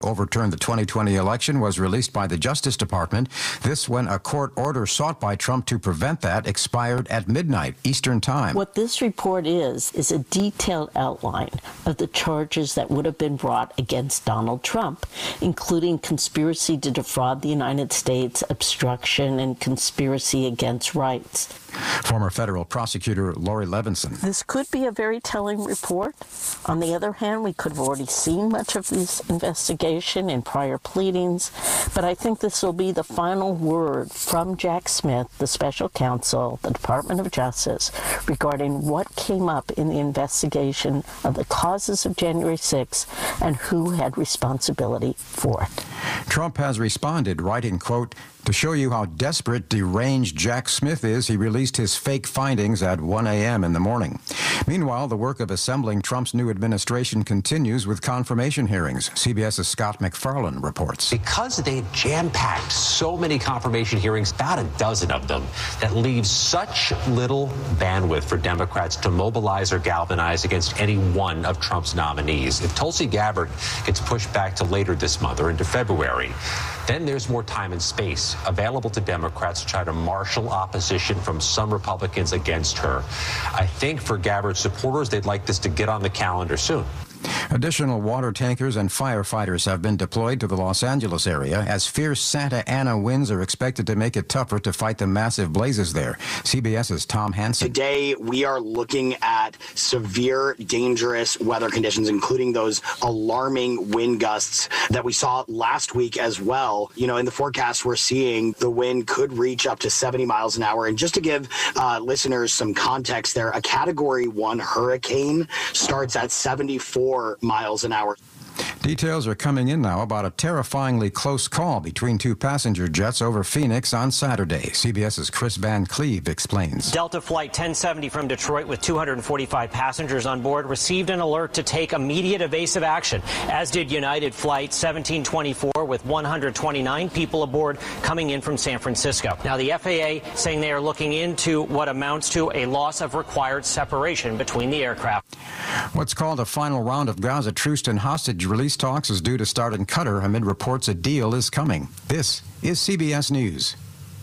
overturned the 2020 election was released by the Justice Department. This when a court order sought by Trump to prevent that expired at midnight Eastern Time. What this report is a detailed outline of the charges that would have been brought against Donald Trump, including conspiracy to defraud the United States, obstruction, and conspiracy against rights. Former federal prosecutor Laurie Levinson. This could be a very telling report. On the other hand, we could have already seen much of this investigation in prior pleadings, but I think this will be the final word from Jack Smith, the special counsel, the Department of Justice, regarding what came up in the investigation of the causes of January 6th and who had responsibility for it. Trump has responded, writing, quote, "To show you how desperate, deranged Jack Smith is, he released his fake findings at 1 a.m. in the morning." Meanwhile, the work of assembling Trump's new administration continues with confirmation hearings. CBS's Scott MacFarlane reports. Because they've jam-packed so many confirmation hearings, about a dozen of them, that leaves such little bandwidth for Democrats to mobilize or galvanize against any one of Trump's nominees. If Tulsi Gabbard gets pushed back to later this month or into February, then there's more time and space available to Democrats to try to marshal opposition from some Republicans against her. I think for Gabbard's supporters, they'd like this to get on the calendar soon. Additional water tankers and firefighters have been deployed to the Los Angeles area as fierce Santa Ana winds are expected to make it tougher to fight the massive blazes there. CBS's Tom Hansen. Today, we are looking at severe, dangerous weather conditions, including those alarming wind gusts that we saw last week as well. You know, in the forecast, we're seeing the wind could reach up to 70 miles an hour. And just to give listeners some context there, a Category 1 hurricane starts at 74 miles an hour. Details are coming in now about a terrifyingly close call between two passenger jets over Phoenix on Saturday. CBS's Chris Van Cleve explains. Delta Flight 1070 from Detroit with 245 passengers on board received an alert to take immediate evasive action, as did United Flight 1724 with 129 people aboard coming in from San Francisco. Now, the FAA saying they are looking into what amounts to a loss of required separation between the aircraft. What's called a final round of Gaza truce and hostage release talks is due to start in Qatar amid reports a deal is coming. This is CBS News.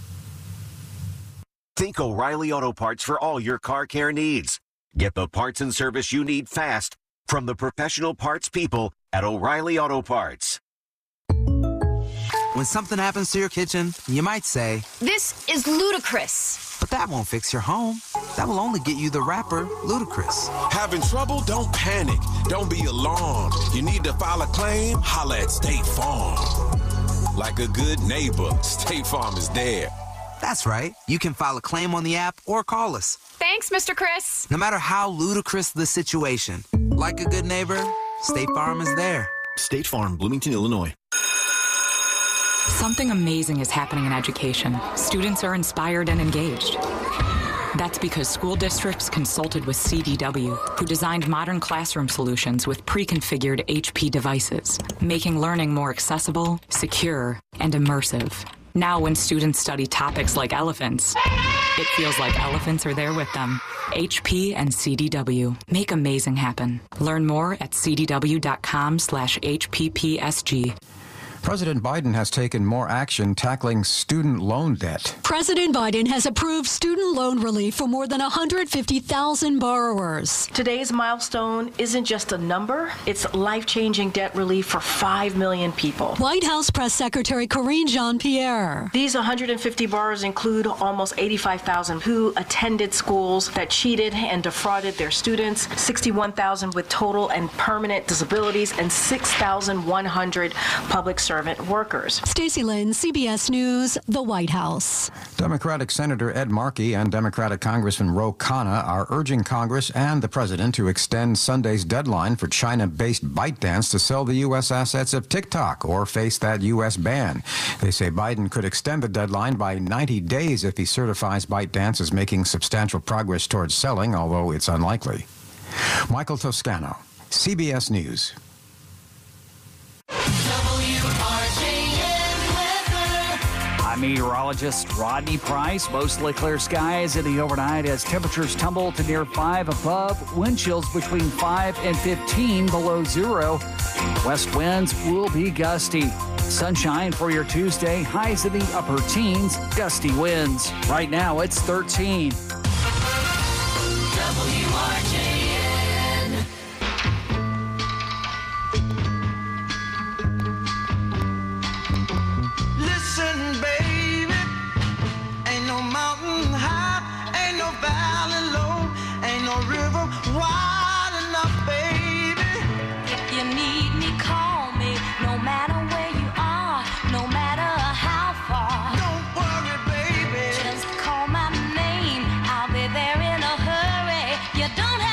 Think O'Reilly Auto Parts for all your car care needs. Get the parts and service you need fast from the professional parts people at O'Reilly Auto Parts. When something happens to your kitchen, you might say, "This is ludicrous." But that won't fix your home. That will only get you the rapper, Ludacris. Having trouble? Don't panic. Don't be alarmed. You need to file a claim? Holla at State Farm. Like a good neighbor, State Farm is there. That's right. You can file a claim on the app or call us. Thanks, Mr. Chris. No matter how ludicrous the situation, like a good neighbor, State Farm is there. State Farm, Bloomington, Illinois. Something amazing is happening in education. Students are inspired and engaged. That's because school districts consulted with CDW, who designed modern classroom solutions with pre-configured HP devices, making learning more accessible, secure, and immersive. Now, when students study topics like elephants, it feels like elephants are there with them. HP and CDW make amazing happen. Learn more at cdw.com/HPPSG. President Biden has taken more action tackling student loan debt. President Biden has approved student loan relief for more than 150,000 borrowers. Today's milestone isn't just a number, it's life-changing debt relief for 5 million people. White House Press Secretary Karine Jean-Pierre. These 150 borrowers include almost 85,000 who attended schools that cheated and defrauded their students, 61,000 with total and permanent disabilities, and 6,100 public servant workers. Stacey Lynn, CBS News, the White House. Democratic Senator Ed Markey and Democratic Congressman Ro Khanna are urging Congress and the President to extend Sunday's deadline for China-based ByteDance to sell the U.S. assets of TikTok or face that U.S. ban. They say Biden could extend the deadline by 90 days if he certifies ByteDance as making substantial progress towards selling, although it's unlikely. Michael Toscano, CBS News. I'm meteorologist Rodney Price. Mostly clear skies in the overnight as temperatures tumble to near 5 above. Wind chills between 5 and 15 below zero. West winds will be gusty. Sunshine for your Tuesday. Highs in the upper teens. Gusty winds. Right now it's 13. WRJN. Listen, baby, ain't no mountain high, ain't no valley low, ain't no river wide enough, baby. If you need me, call me, no matter where you are, no matter how far. Don't worry, baby, just call my name, I'll be there in a hurry. You don't have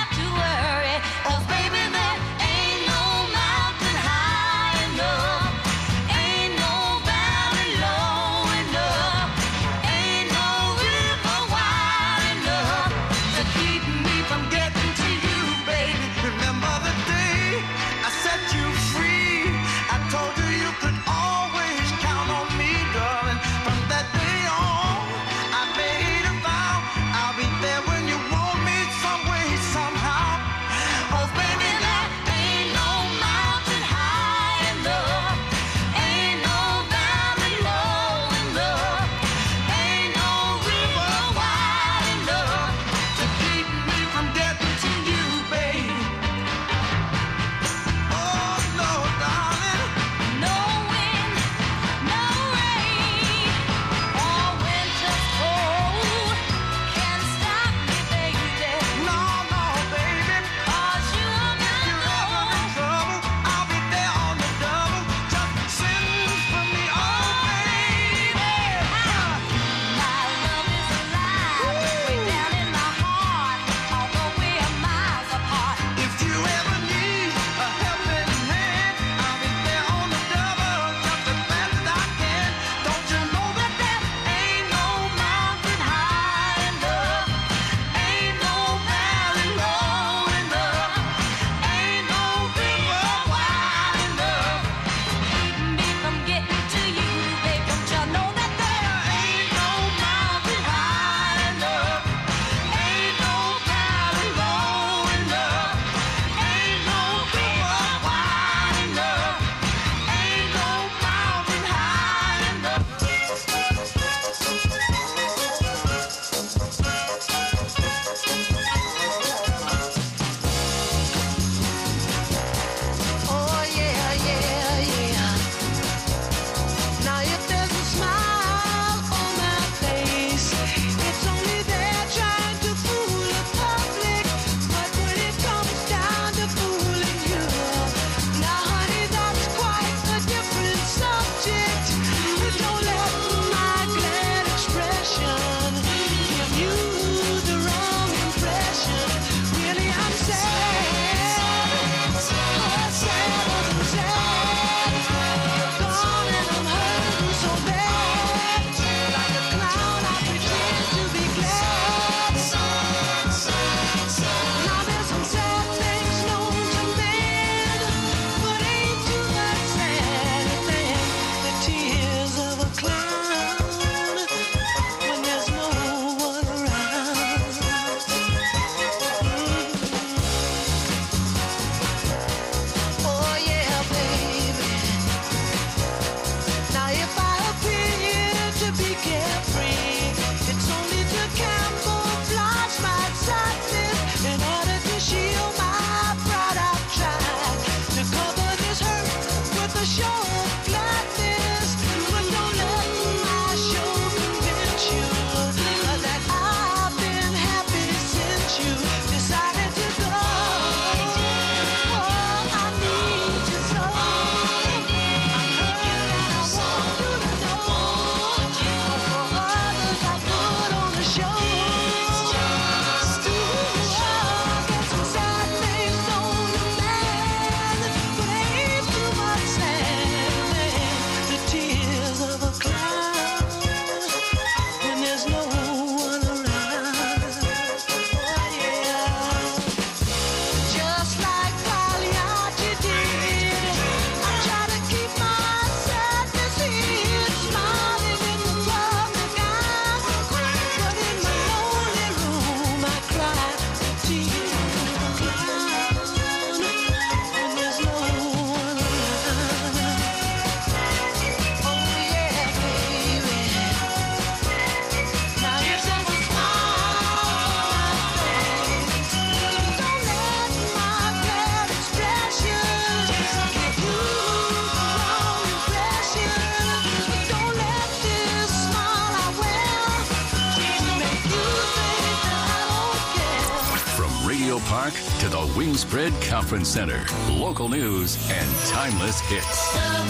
Wingspread Conference Center. Local news and timeless hits.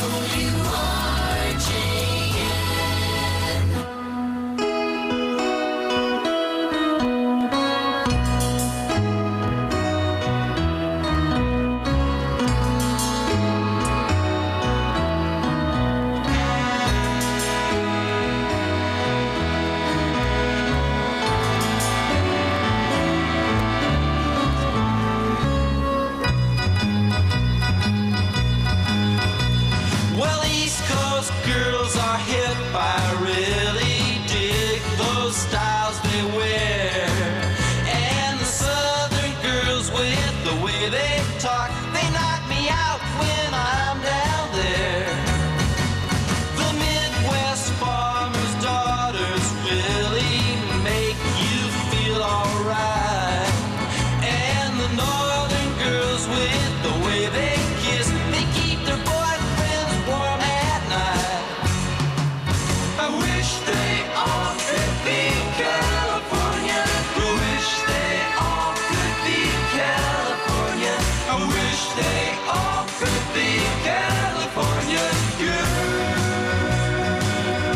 Well, East Coast girls are hip. I really dig those styles they wear. And the Southern girls with the way they talk, they knock me out when I'm down there. The Midwest farmers' daughters really make you feel alright. And the Northern girls with the way they kiss, they keep their boyfriends warm at night. I wish they all could be California. I wish they all could be California. I wish they all could be California girls.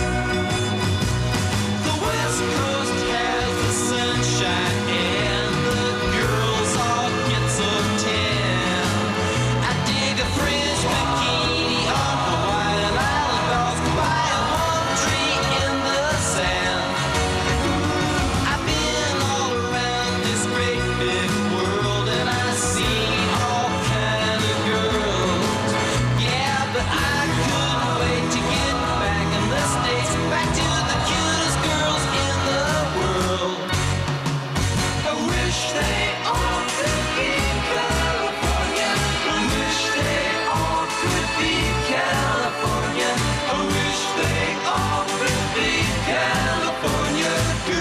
The West Coast has the sunshine and the girls all get so tan. I dig a French bikini on Hawaiian Island balls by a palm tree in the sand. I've been all around this great big world and I've seen all kind of girls. Yeah, but I couldn't wait to get back in the States, back to the cutest girls in the world. I wish they all could be California. I wish they all could be California. I wish they all could be California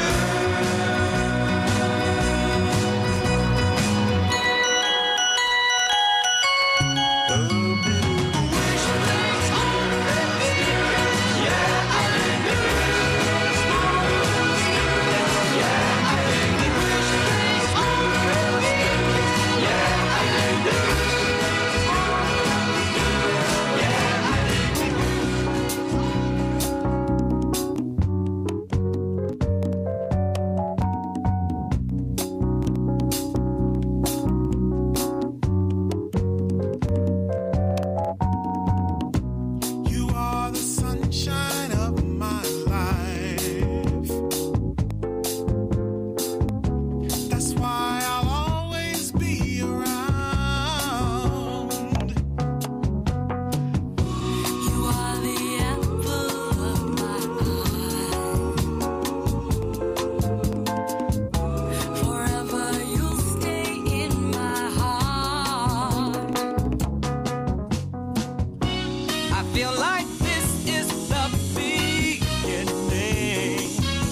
You are the sunshine of my life. That's why I'll always be around. You are the apple of my eye. Forever you'll stay in my heart. I feel like this is the beginning.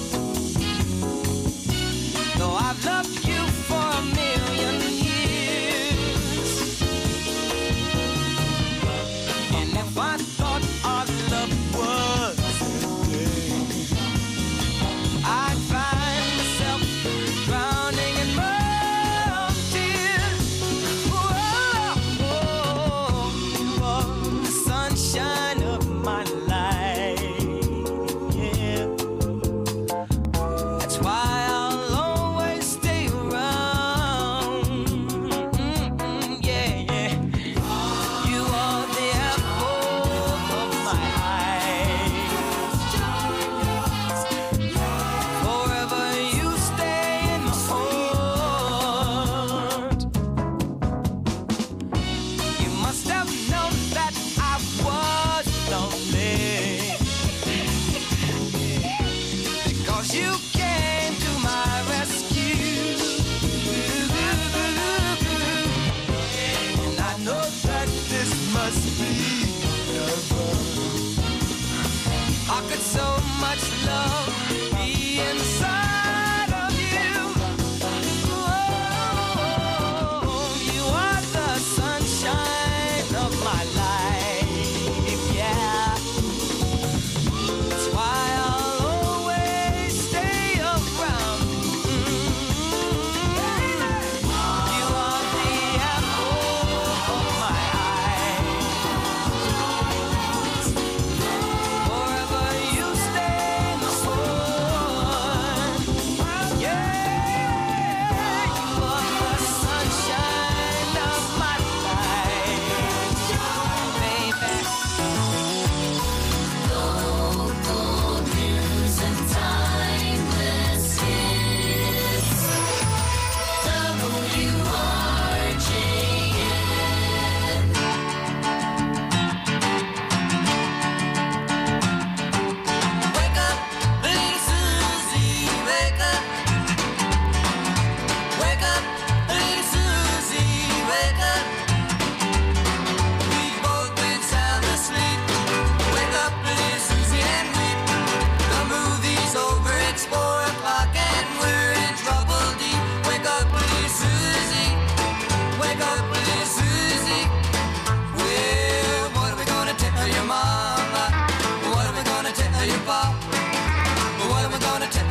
Though I've loved you for a million years. And if I thought our love was ending, I'd find myself drowning in my tears. Whoa, you are the sunshine of my life. Yeah. That's why I'll always stay around. Yeah, yeah. You are the apple of my eye. Forever you stay in my heart. You must have known that I was lonely, because you came to my rescue. And I know that this must be heaven. How could so much love be inside of you? Oh, you are the sunshine of my life. Yeah. That's why I'll always stay around. You are the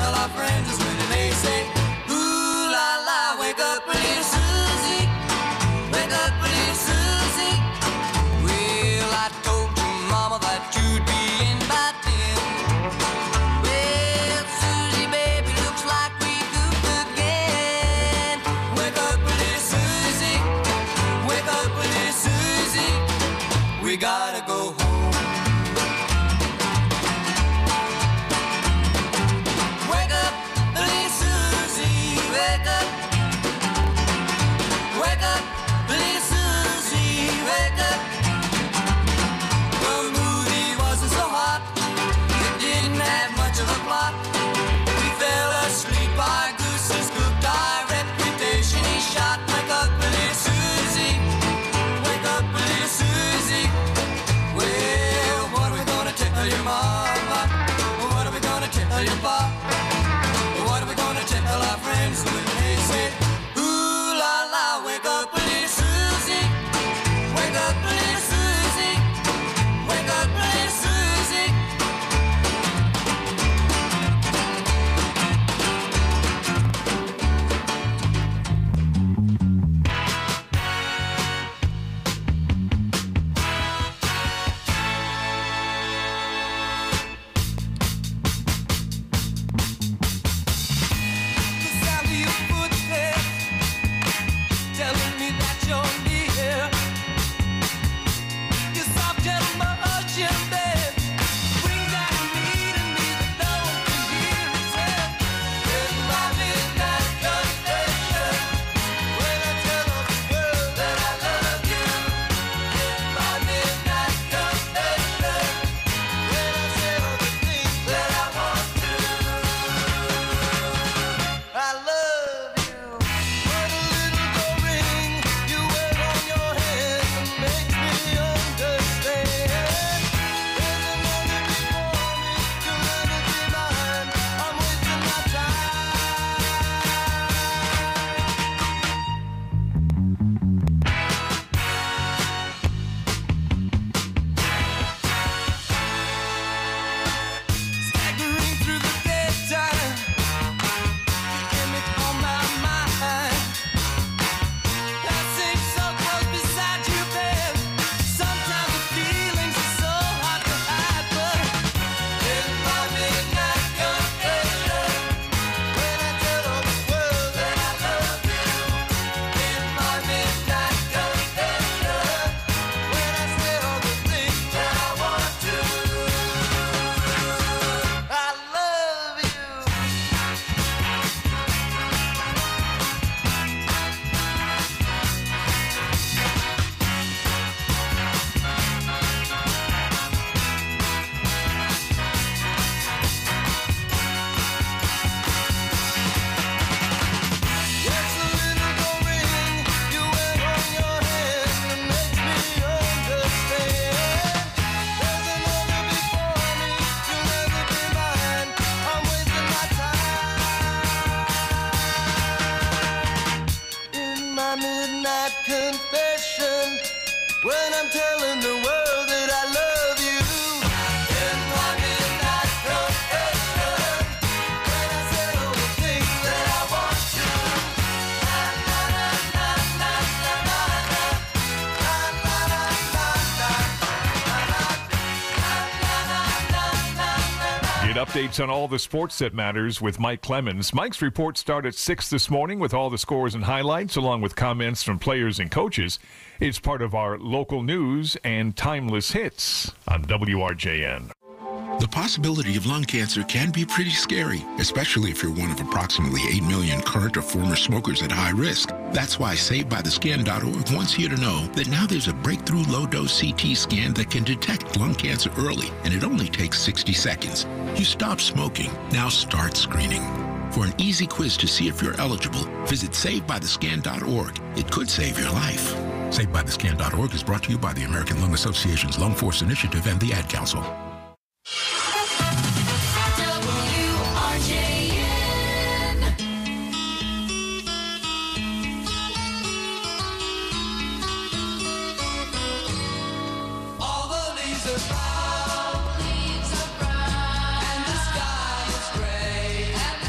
tell our friends when they say, ooh la la, wake up little Susie, wake up little Susie. Well, I told your mama that you'd be in by 10. Well, Susie, baby, looks like we goofed again. Wake up little Susie, wake up little Susie, we gotta go home. What are we gonna tell our friends when they say, ooh la la, wake up little Susie, wake up little Susie, wake up little Susie. Updates on all the sports that matters with Mike Clemens. Mike's report starts at 6 this morning with all the scores and highlights, along with comments from players and coaches. It's part of our local news and timeless hits on WRJN. The possibility of lung cancer can be pretty scary, especially if you're one of approximately 8 million current or former smokers at high risk. That's why SaveByTheScan.org wants you to know that now there's a breakthrough low-dose CT scan that can detect lung cancer early, and it only takes 60 seconds. You stop smoking, now start screening. For an easy quiz to see if you're eligible, visit SaveByTheScan.org. It could save your life. SaveByTheScan.org is brought to you by the American Lung Association's Lung Force Initiative and the Ad Council. Leaves are brown, and the sky is gray.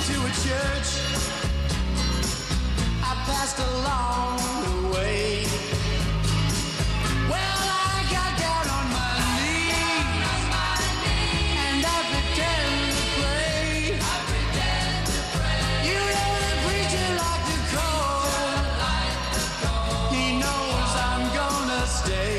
to a church I passed along the way. Well, I got down on my knees and I pretend to pray. You know the preacher like the cold. He knows I'm gonna stay.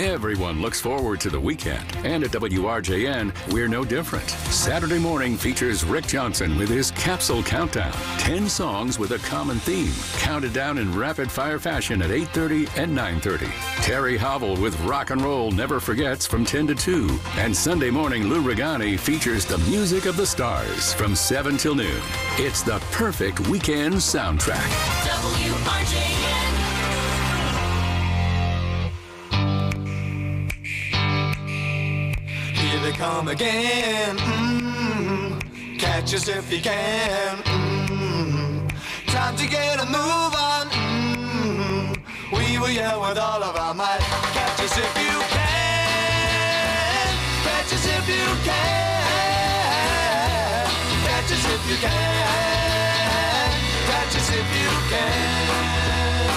Everyone looks forward to the weekend, and at WRJN, we're no different. Saturday morning features Rick Johnson with his Capsule Countdown. 10 songs with a common theme, counted down in rapid-fire fashion at 8:30 and 9:30. Terry Hobble with Rock and Roll Never Forgets from 10 to 2. And Sunday morning, Lou Regani features the music of the stars from 7 till noon. It's the perfect weekend soundtrack. WRJN. Here they come again. Catch us if you can. Time to get a move on. We will yell with all of our might. Catch us if you can. Catch us if you can. Catch us if you can. Catch us if you can.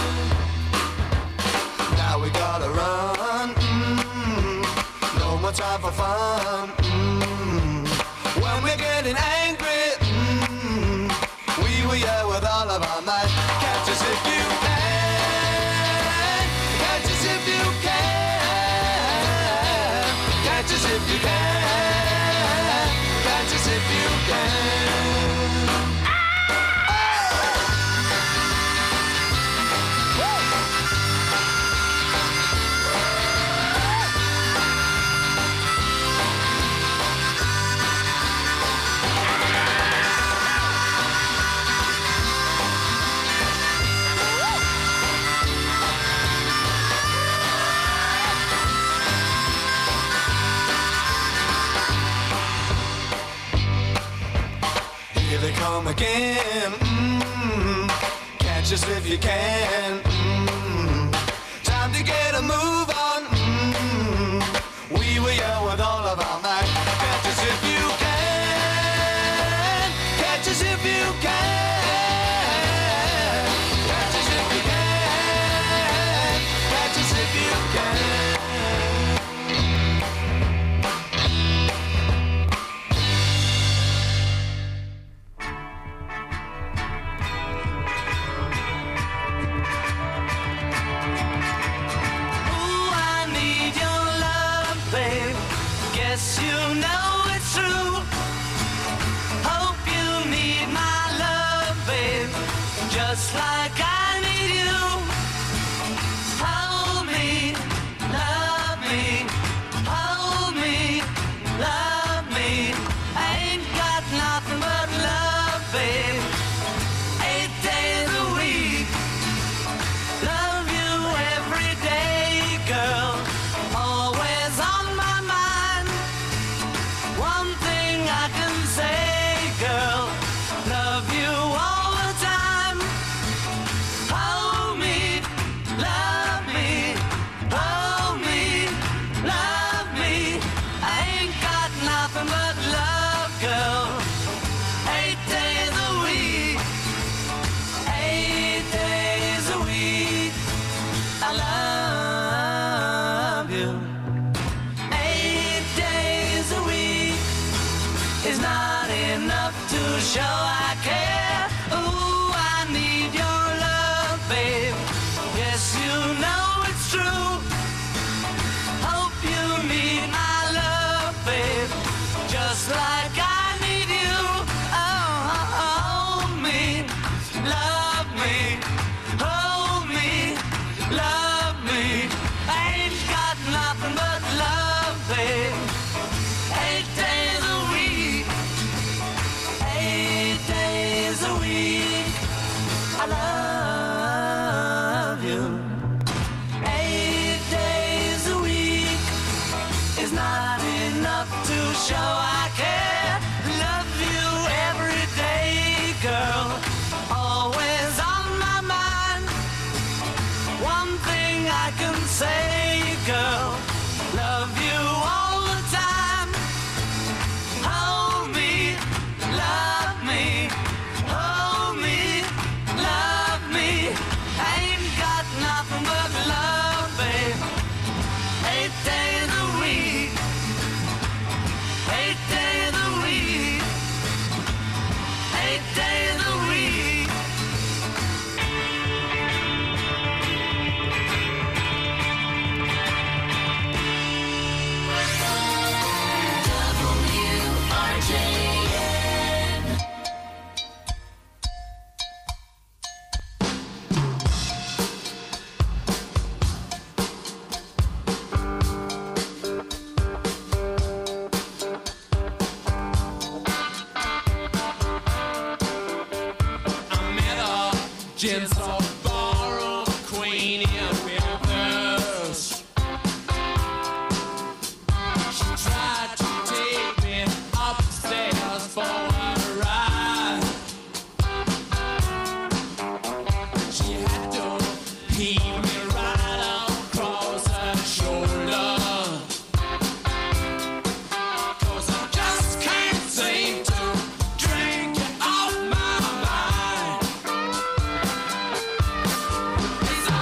Now we gotta run. No more time for fun. When we're getting angry, we will yell with all of our might. Catch us if you can. Catch us if you can. Catch us if you can. Catch us if you can. Come again. Catch us if you can. Time to get a move on. We will yell with all of our might. Catch us if you can. Catch us if you can. Catch us if you can. Catch us if you can. Just like I need you. Hold me, love me, hold me, love me. I ain't got nothing but love, babe. 8 days a week. Love you every day, girl. Always on my mind. One thing I can say, girl. Love you all the time. Hold me, love me, hold me, love me. I ain't got nothing but love, girl. 8 days a week, 8 days a week. I love you. 8 days a week is not enough to show I care. Ooh, I need your love, babe. Yes, you know it's true. Hope you need my love, babe. Just like I need you. Oh, hold me, love me, hold me, love me. I ain't got nothing but love, babe. 8 days a week, 8 days a week. I love you. 8 days a week is not enough to show I care. Love you every day, girl. Always on my mind. One thing I can say, girl. Love you all the time. Hold me, love me, hold me, love me. I ain't got nothing but love, babe. 8 days a week, 8 days a week, 8 days a week. gentle ballroom queen in reverse. She tried to take me upstairs for a ride. She had to heave me right across her shoulder. 'Cause I just can't seem to drink it off my mind. It's a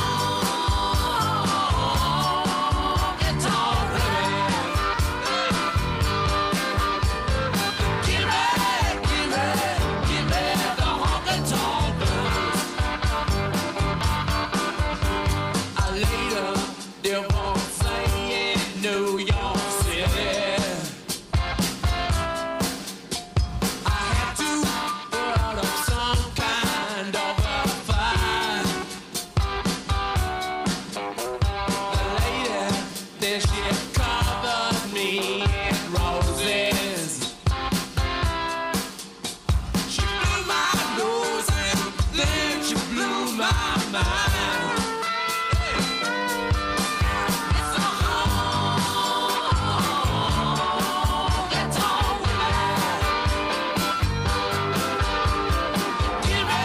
it's all right. Give me the honky-tonk blues. I later divorcee in New York City. I had to put up some kind of a fight. The lady, then she covered me in roses. She blew my nose and then she blew my mind. It's a it's all right. Give me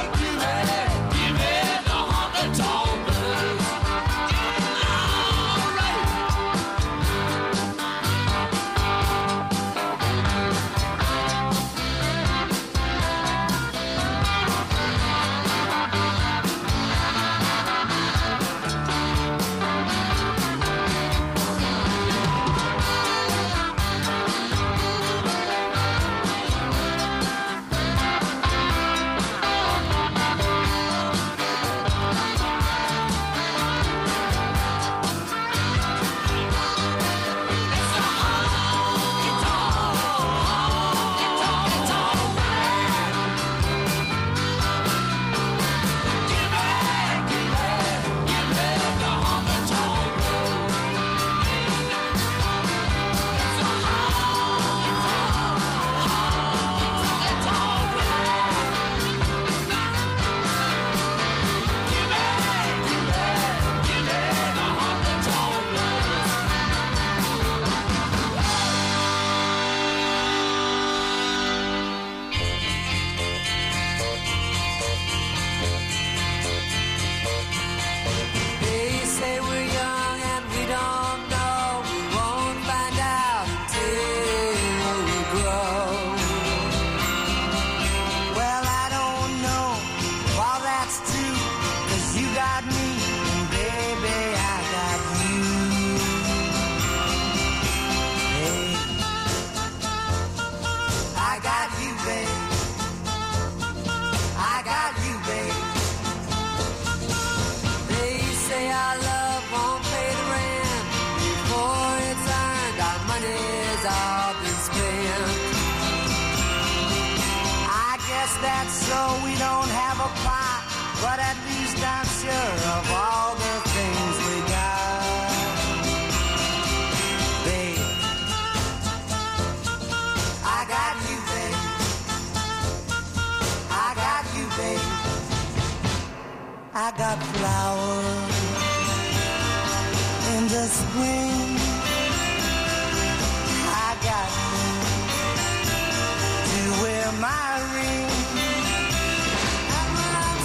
the honky-tonk blues. All right. They say we're young and we don't know. We won't find out until we grow. Well, I don't know if all that's true, 'cause you got me, and baby, I got you. Hey, I got you, babe. I got you, babe. They say our love won't pay the rent before it's earned. Our money's all been spent. I guess that's so we don't have a pot, but at least I'm sure of all the things we got. Babe, I got you, babe. I got you, babe. I got flowers in the spring. I got you to wear my ring. And when I'm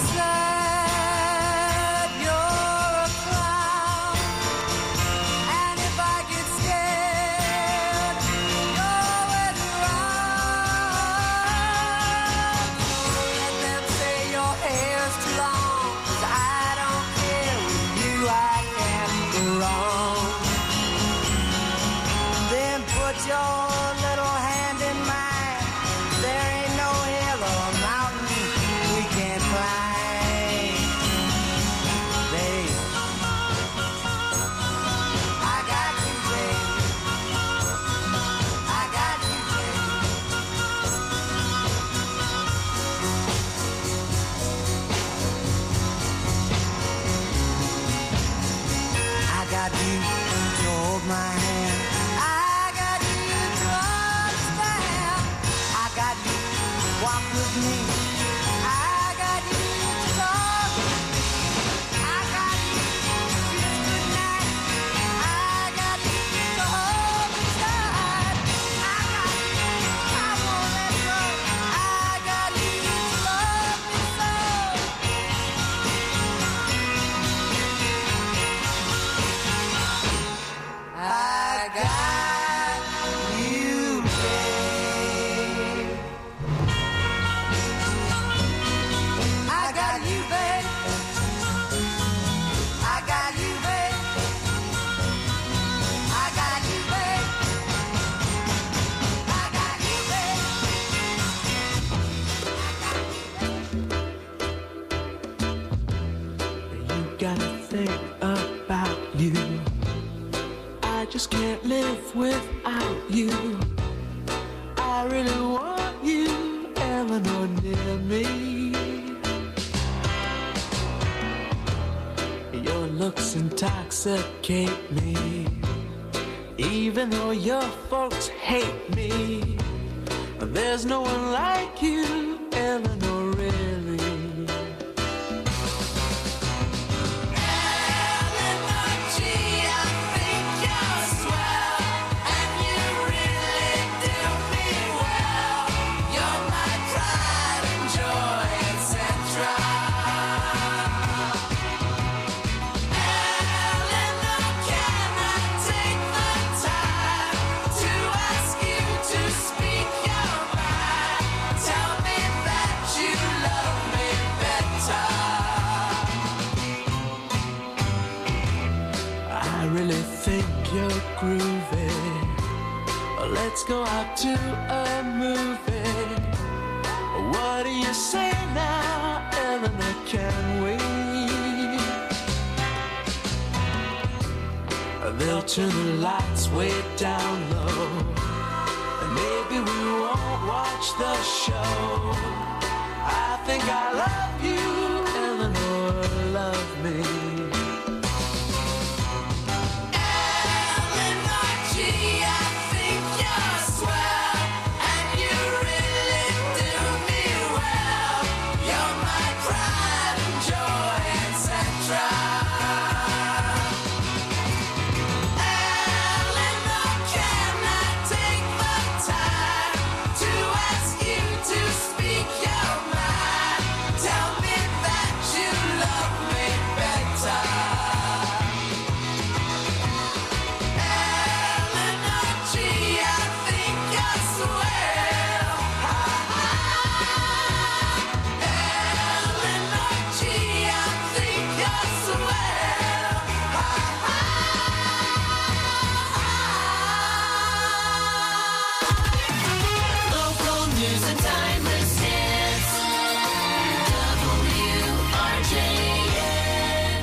sad, you're a clown. And if I get scared, you're always around. So let them say your hair's too long, 'cause I don't care. With you I can't go wrong. Then put your little hand in mine. There ain't no hill or mountain we can't climb. Babe, I got you, babe. I got you, babe. I got you to hold my hand. I got you to understand. I got you to walk with me. I got you just intoxicate me. Even though your folks hate me, there's no one like you, Eleanor, really. Eleanor G, I think you're swell, and you really do me well. You're my pride and joy, etc. Eleanor, can I take the time to ask you to speak your mind? Tell me that you love me better. I really think you're groovy. Let's go out to a movie. What do you say now, Eleanor? Can we? They'll turn the lights way down low, and maybe we won't watch the show. I think I love you, Eleanor, love me. Eleanor G, I think you're swell, and you really do me well. You're my pride and joy, etc. Eleanor, can I take the time to ask you to speak your mind? Tell me that you love me better. Eleanor G, I think you're swell. Eleanor G, I think you're swell. Local news and timeless hits. WRJN.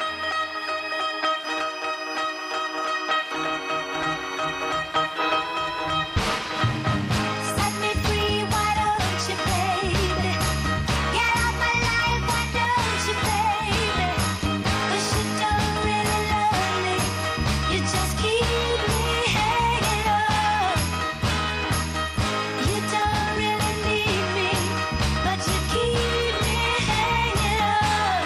Set me free, why don't you, baby? Get out my life, why don't you, baby? 'Cause you don't really love me, you just keep me hanging up. You don't really need me, but you keep me hanging up.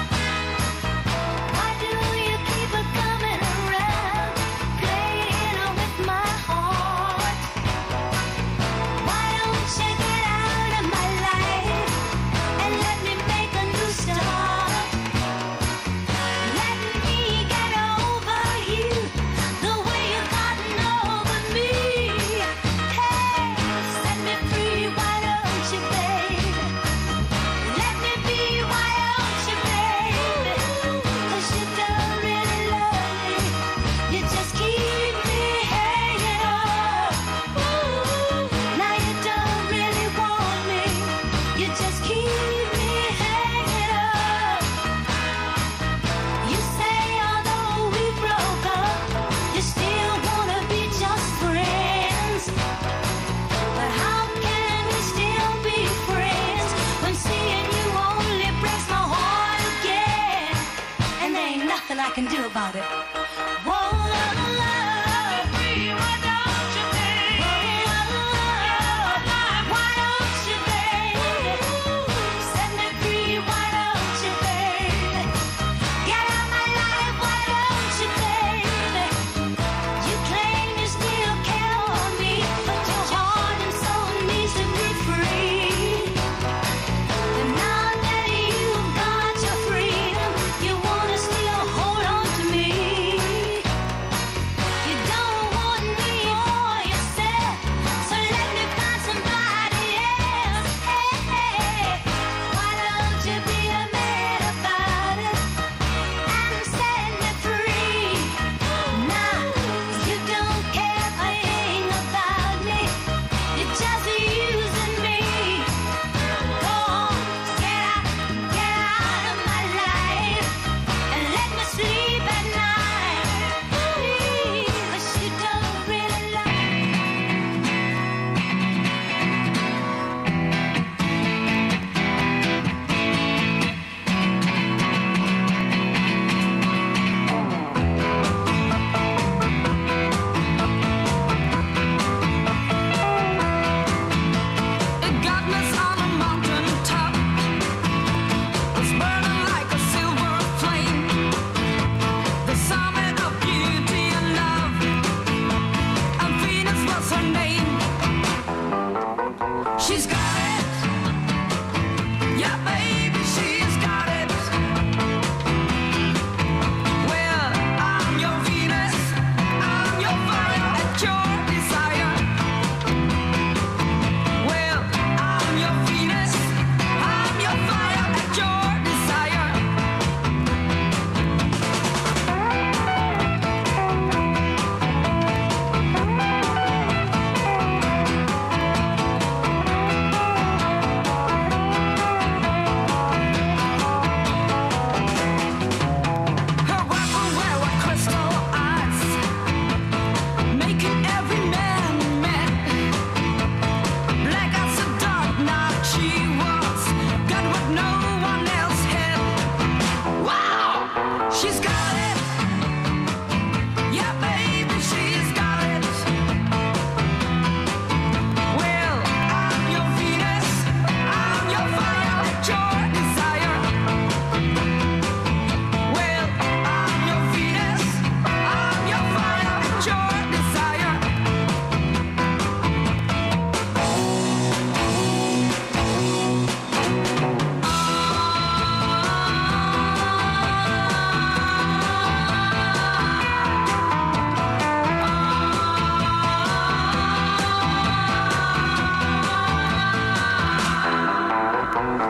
Why do you keep it coming around, playing with my heart? Why don't you get out of my life and let me make a new start? Let me get over you the way you've gotten over me. Hey, set me free, why don't you, baby? Let me be, why don't you, baby? 'Cause you don't really love me, you just keep me hanging up. Now you don't really want me, you just keep me hanging up. You say although we broke up, you still wanna be just friends. But how can we still be friends when seeing you only breaks my heart again? And there ain't nothing I can do about it. Whoa, love, love. Why don't you, baby? Why don't you, baby? Set me free, why don't you, baby? Get out my life, why don't you, baby? You claim you still care for me, but your heart and soul needs to be free. And now that you've got your freedom, you wanna still hold on to me.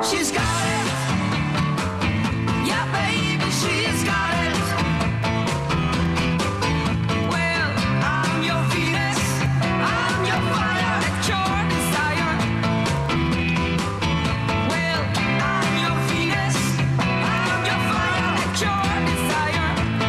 She's got it. Yeah, baby, she's got it. Well, I'm your Venus. I'm your fire, your desire. Well, I'm your Venus. I'm your fire, your desire.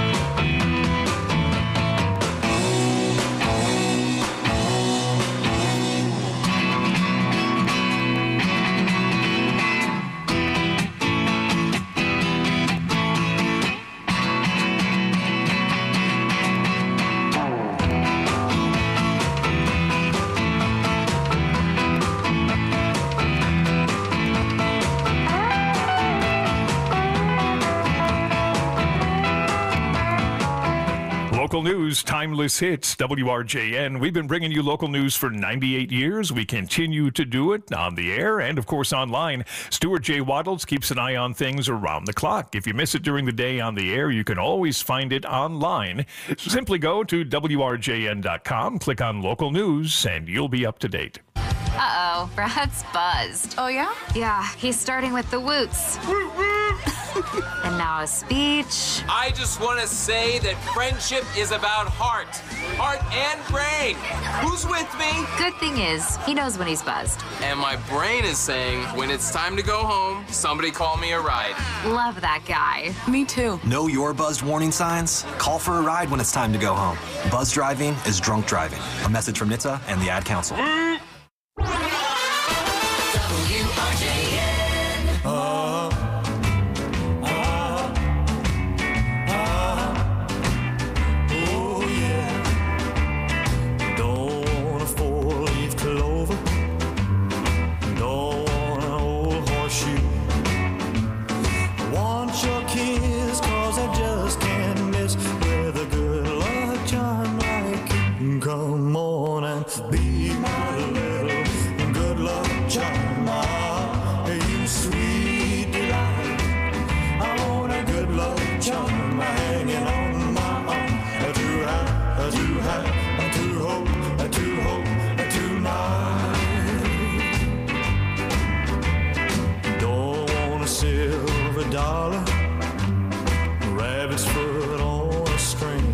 Local news, timeless hits, WRJN. We've been bringing you local news for 98 years. We continue to do it on the air and, of course, online. Stuart J. Waddles keeps an eye on things around the clock. If you miss it during the day on the air, you can always find it online. Simply go to WRJN.com, click on local news, and you'll be up to date. Uh-oh, Brad's buzzed. Oh, yeah? Yeah, he's starting with the woots. And now a speech. I just want to say that friendship is about heart and brain. Who's with me? Good thing is, he knows when he's buzzed. And my brain is saying, when it's time to go home, somebody call me a ride. Love that guy. Me too. Know your buzzed warning signs? Call for a ride when it's time to go home. Buzz driving is drunk driving. A message from NHTSA and the Ad Council. Come on and be my little good luck charm. You sweet delight. I want a good luck charm hanging on my arm. Too high, too high, too hope, too hope, tonight. Don't want a silver dollar, rabbit's foot on a string.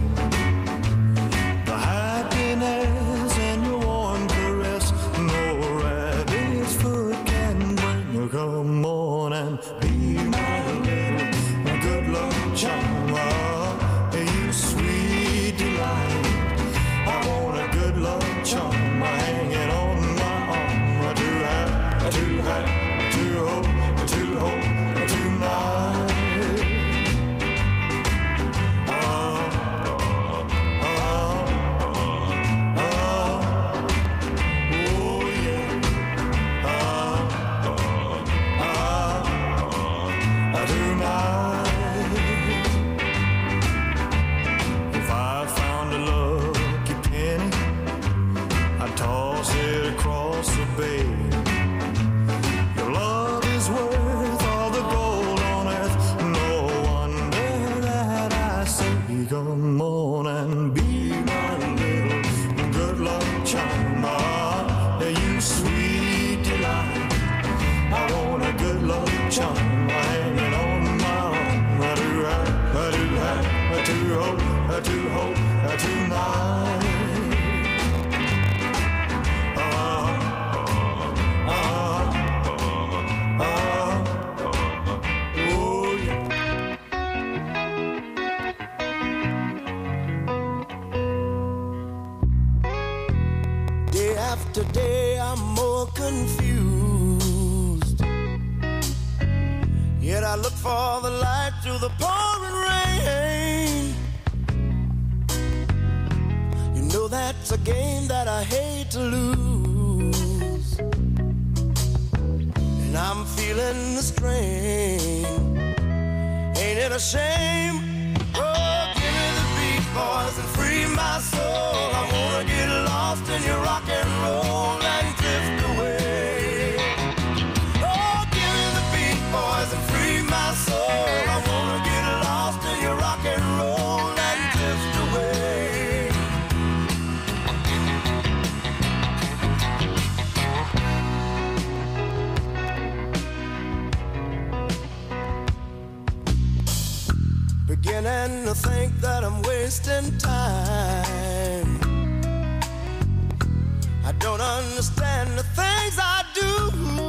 And your warm caress, no rabbit's foot can bring. Come on and be my little good luck charm. You sweet delight. I want a good luck charm hanging on my arm. Too high, too high, too hope, tonight. If I found a lucky penny, I'd toss it across the bay. Your love is worth all the gold on earth. No wonder that I say, come on and be my little good luck charm. You sweet delight. I want a good luck charm hanging on my arm. Too hope, tonight. Oh yeah. Day after day, I'm more confused. Yet I look for the light through the pouring rain. You know that's a game that I hate to lose. And I'm feeling the strain. Ain't it a shame? Oh, give me the beat, boys, and free my soul. I wanna get lost in your rock and roll and drift away. Oh, give me the beat, boys, and free my soul. I wanna get lost in your rock and roll and drift away. beginning to think that I'm wasting time. I don't understand the things I do.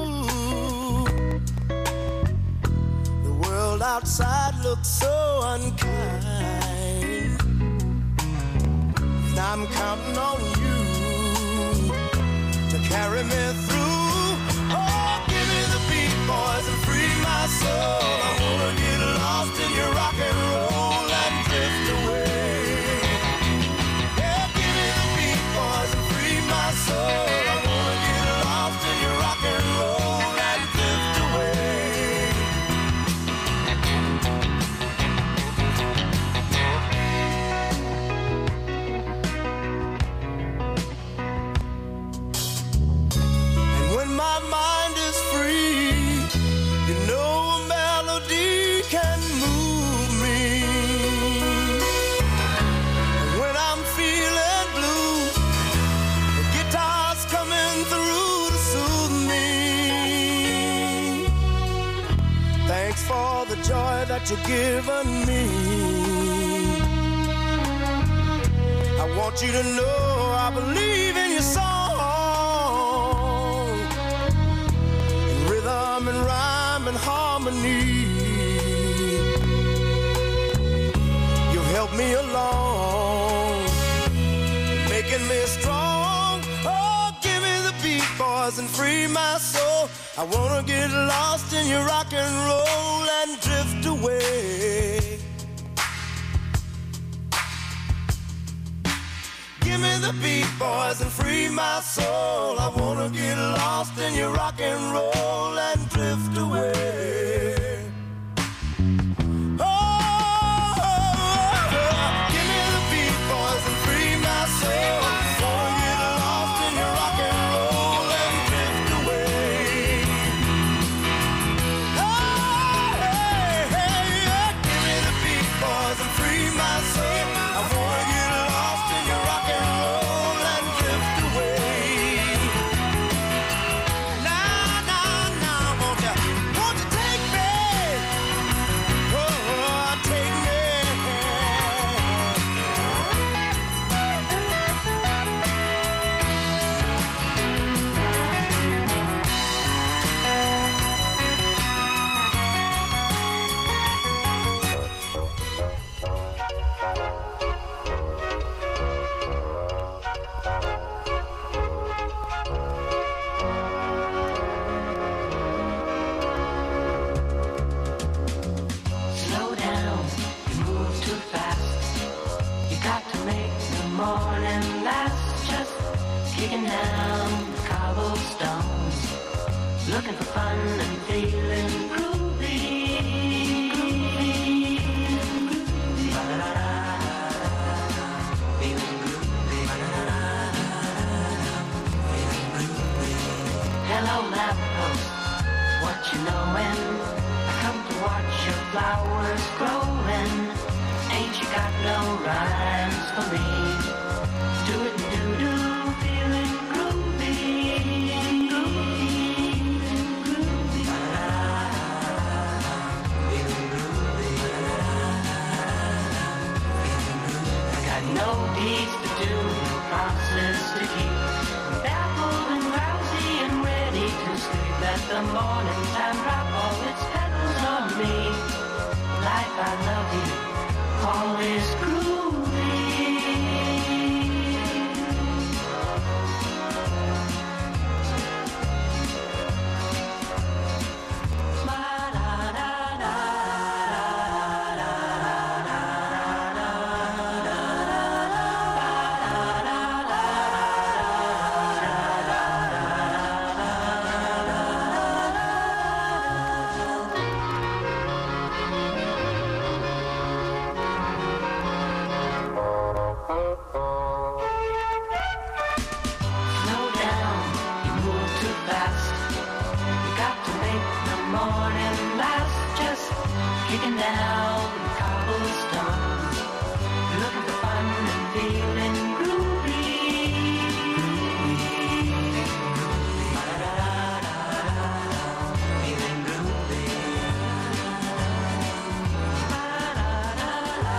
The world outside looks so unkind. And I'm counting on you to carry me through. Oh, give me the beat, boys, and free my soul. I wanna get lost in your rock and roll and drift away. Yeah, give me the beat, boys, and free my soul. I wanna get lost in your rock and roll and drift away. And when my mind is free, you know a melody can move me. And when I'm feeling blue, the guitar's coming through to soothe me. Thanks for the joy that you've given me. I want you to know I believe in your song, in rhythm and rhyme and harmony. You help me along, making me strong. Oh, give me the beat, boys, and free my soul. I wanna get lost in your rock and roll and drift away. Give me the beat, boys, and free my soul. I wanna get lost in your rock and roll and drift away. Give me the beat, boys, and free my soul. Wanna get lost in your rock and roll and drift away. Give me the beat, boys, and free my soul. I wanna get lost in your rock and roll and drift away. Now, won't you take me? Oh, take me. Slow down, you move too fast. You got to make the morning last. Just kicking down the cobblestones, looking for fun and feeling groovy. Ba-da-da-da, feeling groovy. Hello, lamppost, what you knowin'? I come to watch your flowers growing. Ain't you got no rhymes for me? Do it and do, feeling groovy. Groovy. Feeling groovy. I got no deeds to do, no promises to keep. I'm baffled and drowsy and ready to sleep. Let the morning time drop all its petals on me. Life, I love you, all is groovy. Slow down, you move too fast. You got to make the morning last. Just kicking down the cobblestones, looking for fun and feeling groovy. Feeling groovy.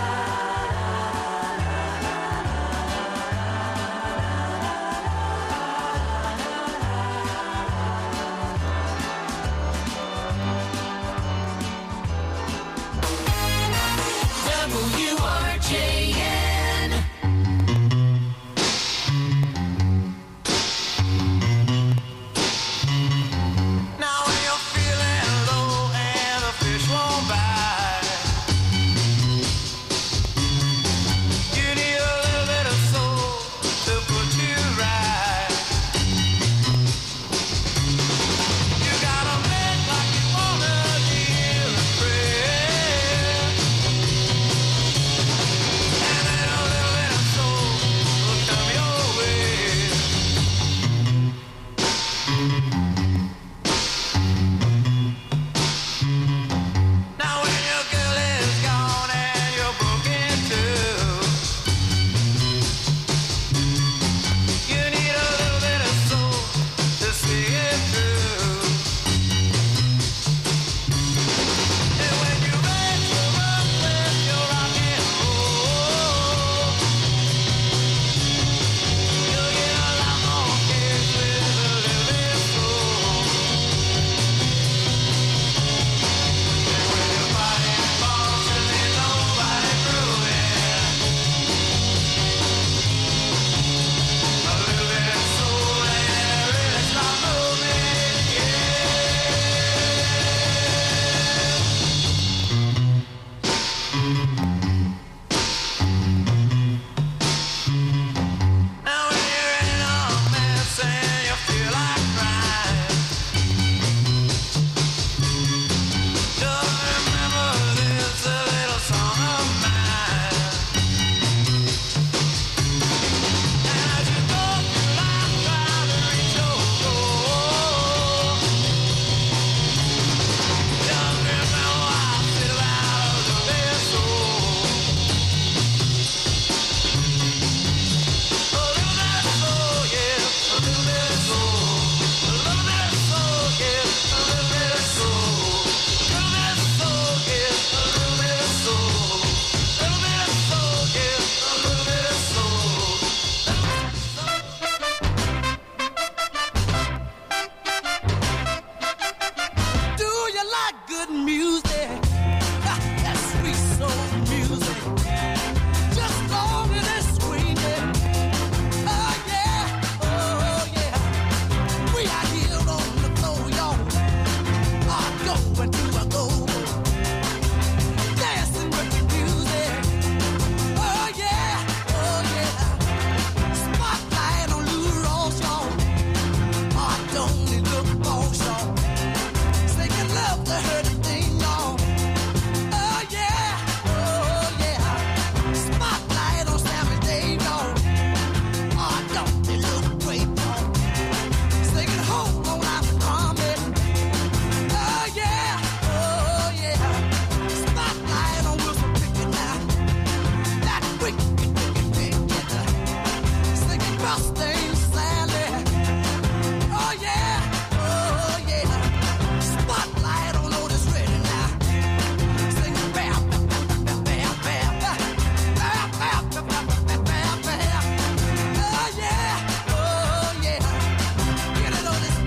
good music. That sweet soul music. Just long as it's swinging. Oh yeah, oh yeah. We are here on the floor, y'all. Are going to a go-go. Dancing with the music. Oh yeah, oh yeah. Spotlight on Lou Ross, y'all. Oh, don't it look boss, y'all. Singing love to her to thing, y'all. Oh yeah, oh yeah. Spotlight on Sammy Dave, y'all. Oh, don't it look great, y'all. Singing home on Abercrombie. Oh yeah, oh yeah. Spotlight on Wilson Pickett now. That wicked, wicked, wicked. Singing Rustin Sally. Oh yeah, oh yeah. Spotlight on Otis Redding now. Singing bam, bam, bam, bam, bam, bam, bam, bam, bam, bam, bam, bam. Oh yeah, oh yeah. Get it, Otis.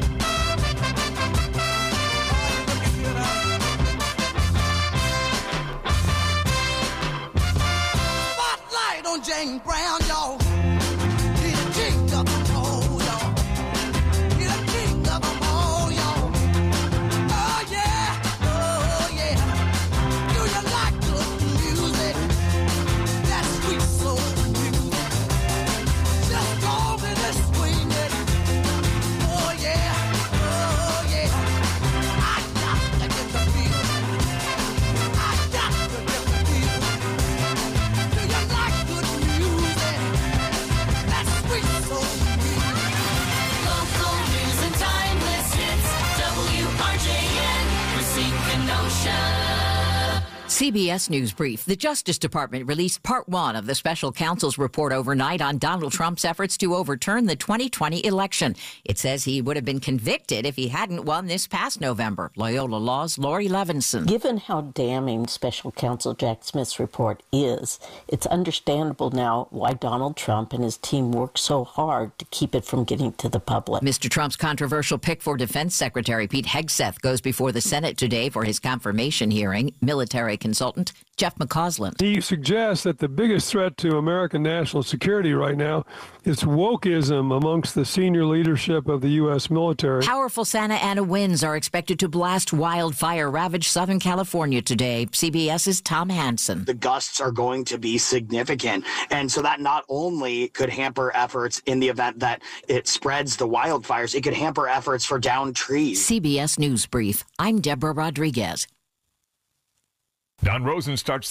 Spotlight on James Brown, y'all. He's the king of them all, y'all. He's the king of them all, y'all. Oh yeah, oh yeah. Do you like good music? That sweet soul music. Just go with the swinging. Oh yeah, oh yeah. I got to get the feeling. I got to get the feeling. Do you like good music? That sweet soul music. Local news and timeless hits. WRJN, Racine Kenosha. CBS News Brief. The Justice Department released part one of the special counsel's report overnight on Donald Trump's efforts to overturn the 2020 election. It says he would have been convicted if he hadn't won this past November. Loyola Law's Lori Levinson. Given how damning Special Counsel Jack Smith's report is, it's understandable now why Donald Trump and his team worked so hard to keep it from getting to the public. Mr. Trump's controversial pick for Defense Secretary Pete Hegseth goes before the Senate today for his confirmation hearing. Military consultant Jeff McCausland. He suggests that the biggest threat to American national security right now is wokeism amongst the senior leadership of the U.S. military. Powerful Santa Ana winds are expected to blast wildfire-ravaged Southern California today. CBS's Tom Hansen. The gusts are going to be significant. And so that not only could hamper efforts in the event that it spreads the wildfires, it could hamper efforts for downed trees. CBS News Brief. I'm Deborah Rodriguez. Don Rosen starts